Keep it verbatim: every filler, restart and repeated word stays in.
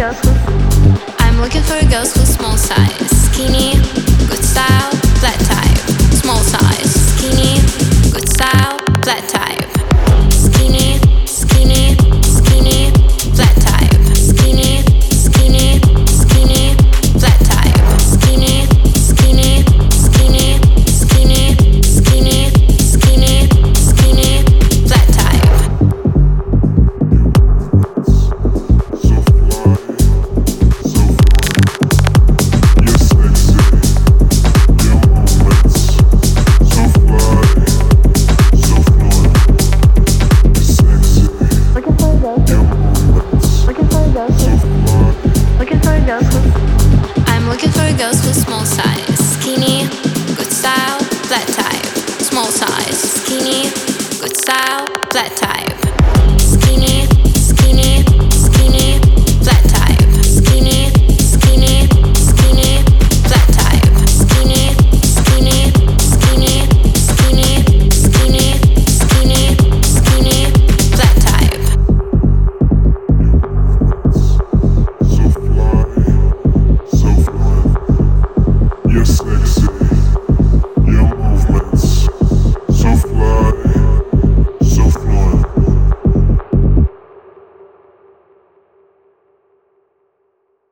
I'm looking for girls with small size, skinny, good style, flat type. Small size, skinny, good style, flat type. Skinny, skinny, skinny, flat type. Skinny, skinny, skinny, flat type. Skinny, skinny, skinny, skinny, skinny, skinny, skinny, flat type. I'm looking for girls with small size, skinny, good style, flat type. Small size, skinny, good style, flat type.